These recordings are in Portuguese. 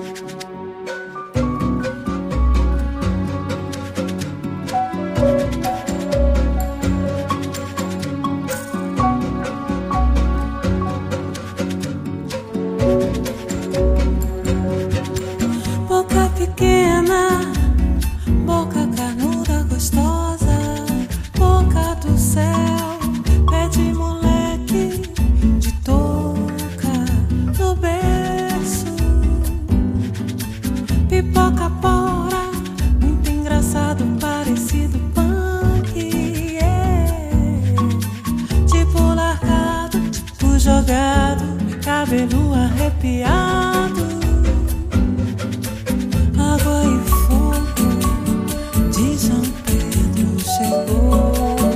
Cabelo arrepiado, água e fogo de São Pedro chegou.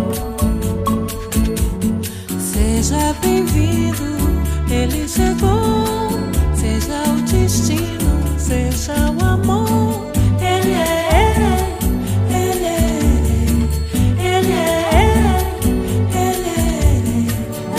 Seja bem-vindo, ele chegou. Seja o destino, seja o amor. Ele é, ele é, ele é, ele é.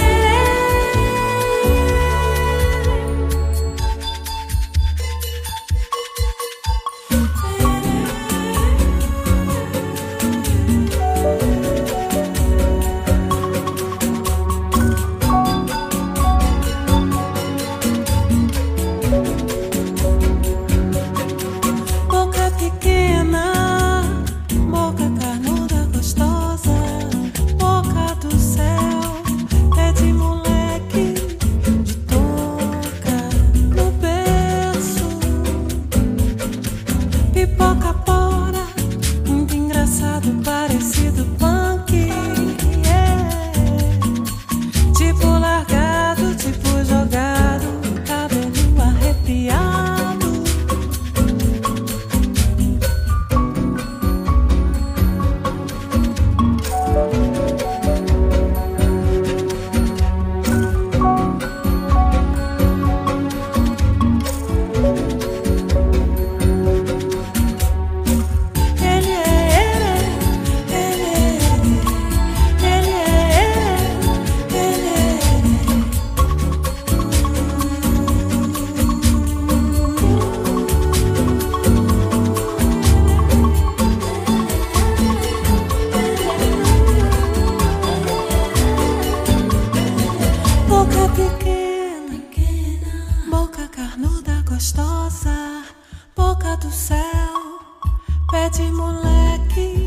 Parecido punk, yeah. Tipo largado, tipo jogado, cabelo arrepiado. Boca pequena, boca carnuda gostosa, boca do céu, pé de moleque.